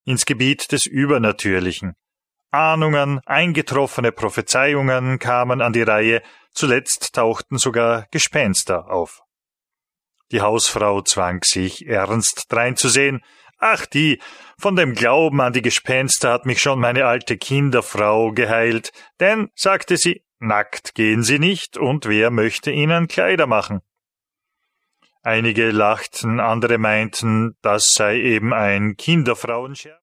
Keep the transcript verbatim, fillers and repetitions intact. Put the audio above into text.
ins Gebiet des Übernatürlichen. Ahnungen, eingetroffene Prophezeiungen kamen an die Reihe, zuletzt tauchten sogar Gespenster auf. Die Hausfrau zwang sich, ernst dreinzusehen. »Ach die, von dem Glauben an die Gespenster hat mich schon meine alte Kinderfrau geheilt, denn«, sagte sie, »nackt gehen sie nicht, und wer möchte ihnen Kleider machen?« Einige lachten, andere meinten, das sei eben ein Kinderfrauenscherz.